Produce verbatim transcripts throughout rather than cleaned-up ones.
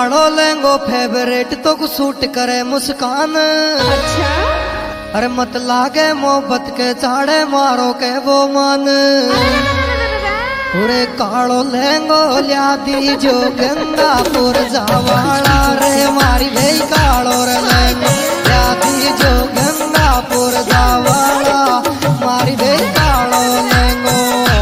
कालो लहंगो फेवरेट तो को सूट करे मुस्कान। अच्छा अरे मत लागे मोहब्बत के चाड़े मारो के वो मान। पूरे कालो लहंगो लिया दी जो गंगापुर जावाड़ा रे मारी भाई कालो रे लहंगो लिया दी जो गंगापुर जावाड़ा मारी भाई कालो लहंगो।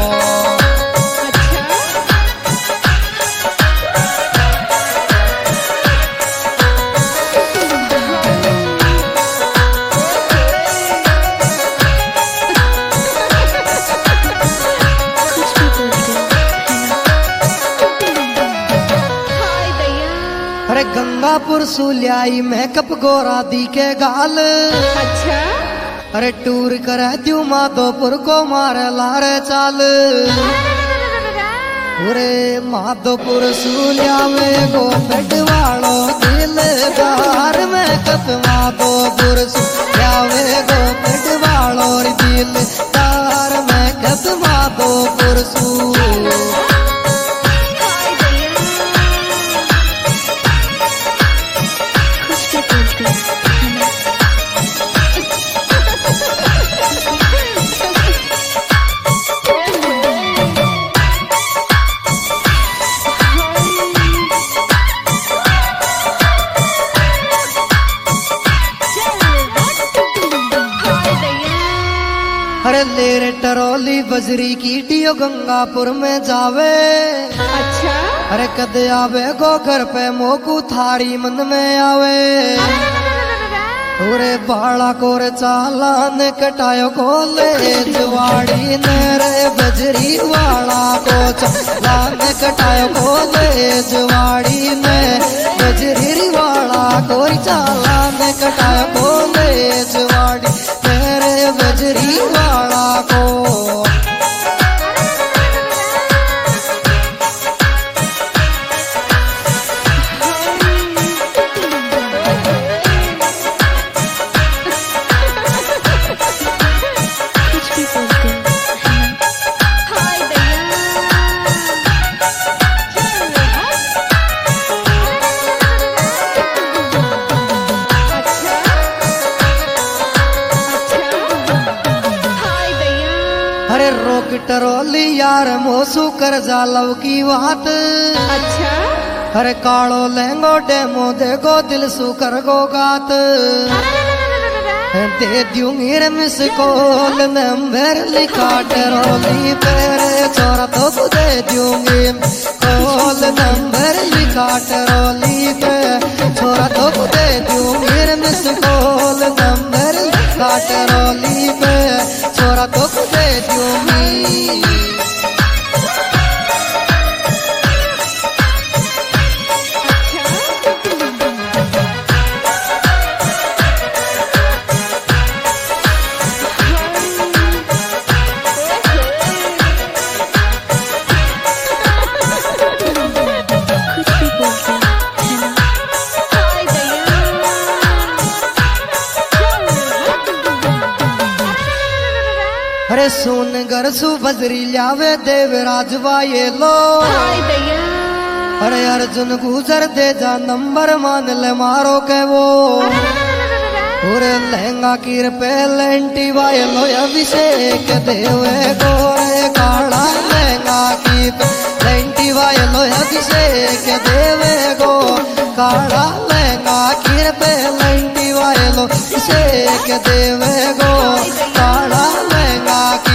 अरे गंगापुर सुलियाई मेकअप गोरा दी के गाल। अच्छा अरे टूर करे त्यू माधोपुर को मारे लारे चाल। अरे माधोपुर सुलिया में गो बेड वालो दिलदार मेकअप माधोपुर सुलिया में गो बेड वालो दिलदार मेकअप माधोपुर सु। अरे लेरे टरोली बजरी की डियो गंगापुर में जावे। अच्छा अरे कद आवे गो घर पे मोकू थारी मन में आवे। पूरे बाड़ा कोरे चालान कटायो कोले जवाड़ी ने रे बजरी वाला को चालान कटायो कोले जवाड़ी ने बजरी वाला कोई चालान कटायो कोले जवाड़ी मेरे बजरी वाला को। अरे रोक टरोली यार मोसू कर जालव की बात। अच्छा अरे कालो लहंगो डेमो देखो दिल सू कर गो गात। दे दूंगी रे मिस कॉल नंबर लिखा टरोली तेरे छोरा तो दे दूंगी कॉल नंबर लिखा टरोली पे छोरा तो दे दूंगी रे मिस कॉल नंबर लिखा टरोली पे छोरा तो दे दूंगी। अरे सुन घर सु बजरी लावे देवराज वाये लो। अरे अर्जुन गुजर दे जा नंबर मान ले मारो के वो। पूरे लहंगा कीर पे लेंटी वाये लो अभिषेक देवे गोरे काला लहंगा की पे लेंटी वाये लो अभिषेक देवे गो काला लहंगा कीर पे लेंटी वाये लो अभिषेक देवे गो काला लहंगा की।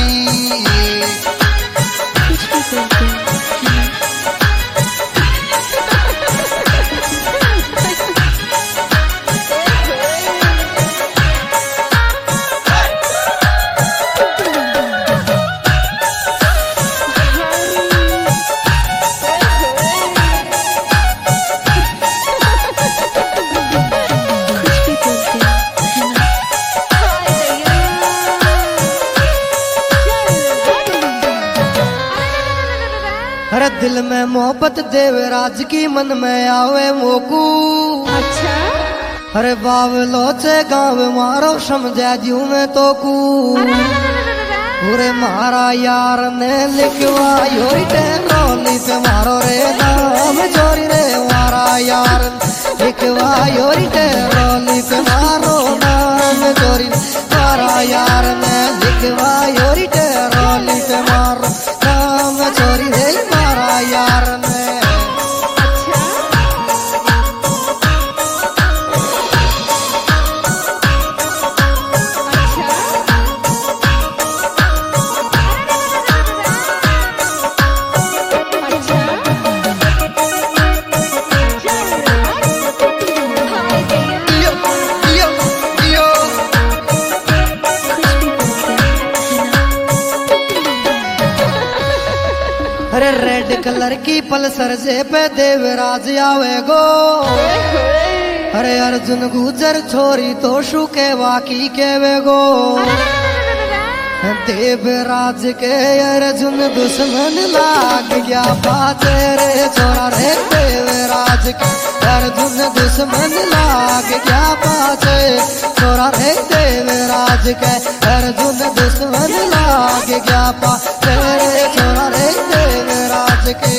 अरे दिल में मोहब्बत देवराज की मन में आवे मोकू। अच्छा अरे बावलो से गाँव मारो समझा जू में तो कू। पूरे मारा यार ने लिखवायो रोली पे मारो रे नाम चोरी रे मारा यार लिखवायो रोली पे मारो नाम चोरी मारा यार ने लिखवायो रोली पे मारो नाम चोरी रे मारा यार ने। अरे रेड कलर की पल्सर से पे देवराज आवे गो। अरे अर्जुन गुजर छोरी तो शुके वाकी केवे गो। देवराज के अर्जुन दुश्मन लाग गया पाचे रे छोरा रे देवराज के अर्जुन दुश्मन लाग गया पाचे छोरा रे देवराज के अर्जुन दुश्मन लाग गया पाचे रे छोरा रे देवराज के।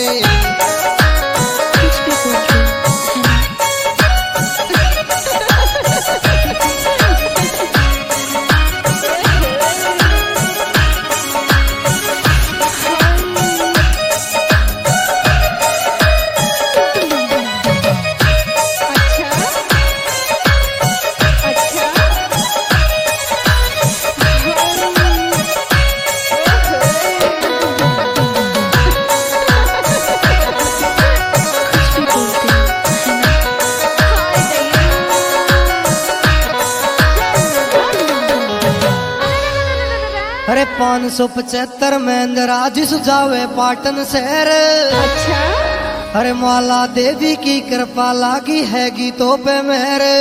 अरे पाँच सौ पचहत्तर में राज सुझावे पाटन शहर। अच्छा। अरे माला देवी की कृपा लागी है गीतों पे मेरे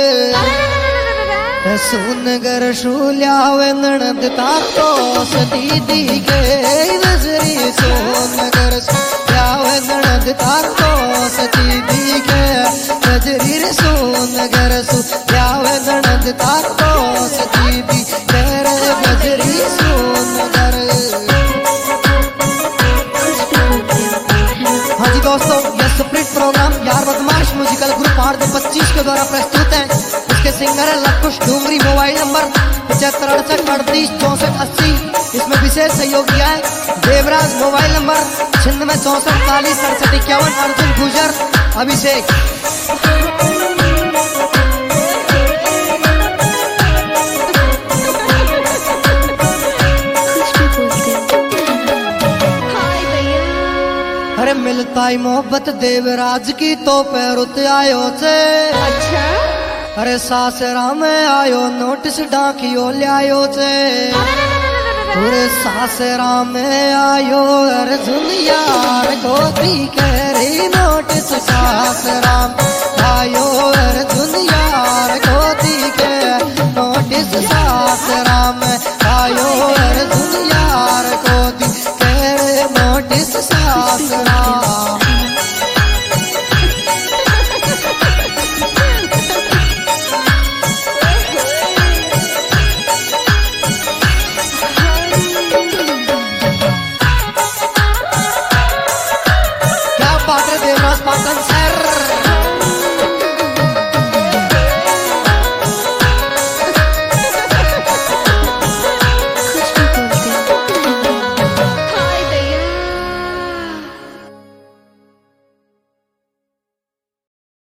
सुनगर शूल्यावे ननद ताको दीदी के नजरी सोनगर शूल्यावे ननद ताको दीदी के नजरी सोनगर शूल्यावे ननद ताको दीदी तेरे नजरी सोनगर। हाँ जी दोस्तों, यह स्प्रिट प्रोग्राम यार बदमाश म्यूजिकल ग्रुप आठ दो पच्चीस के द्वारा प्रस्तुत है। इसके सिंगर है लकुश डूंगरी। मोबाइल नंबर पचहत्तर अड़सठ अड़तीस चौसठ अस्सी। इसमें विशेष सहयोग दिया है देवराज। मोबाइल नंबर छिन्नवे चौसठ चालीस अड़सठ इक्यावन। अर्जुन गुजर अभिषेक। अरे मिलता ही मोहब्बत देवराज की तो पैरुत आयो से। अच्छा। अरे सासरा में आयो नोटिस डाकियो लियायो से। अरे सासरा में आयो अर्जुन यार गोदी कह रही नोटिस सासरा में आयो अर्जुन यार